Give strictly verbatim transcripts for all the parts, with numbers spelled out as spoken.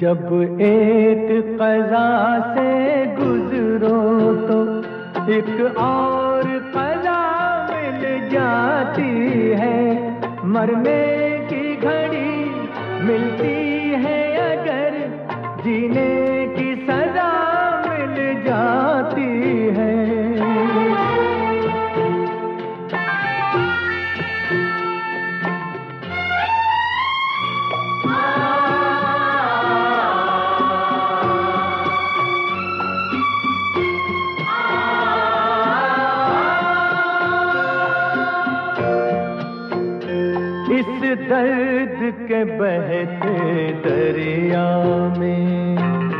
जब एक क़ज़ा से गुज़रो तो एक और क़ज़ा मिल जाती है। मरने की घड़ी मिलती है अगर जीने की सज़ा मिल जाती है। इस दर्द के बहते दरिया में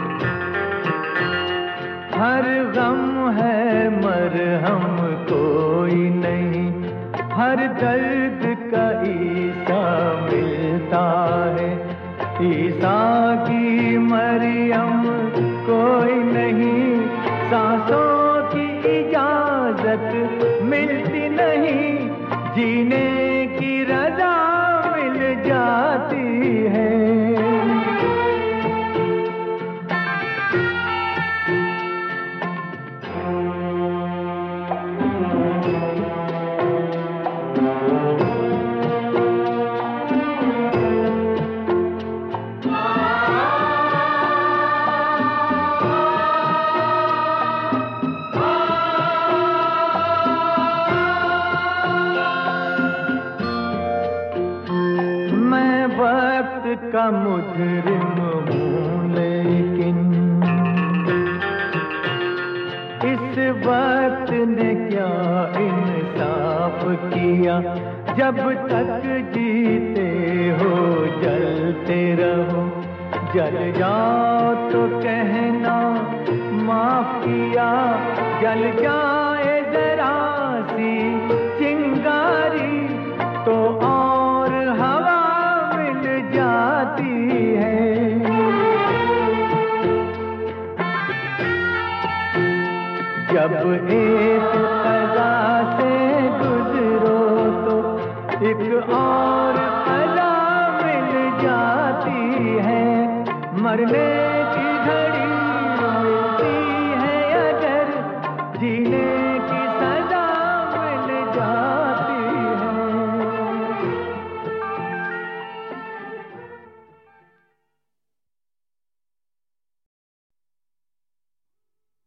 हर गम है मरहम कोई नहीं। हर दर्द का ईसा मिलता है, ईसा की मरियम कोई नहीं। सांसों की इजाजत मिलती नहीं, जीने की रजा मिल जाती है। वक्त का मुजरिम हूँ लेकिन इस वक्त ने क्या इंसाफ किया। जब तक जीते हो जलते रहो, जल जाओ तो कहना माफ किया। जल जाए जरा सी चिंगारी तो और हवा जाती है। जब एक क़ज़ा से गुज़रो तो एक और क़ज़ा मिल जाती है। मरने की घड़ी मिलती है अगर जीने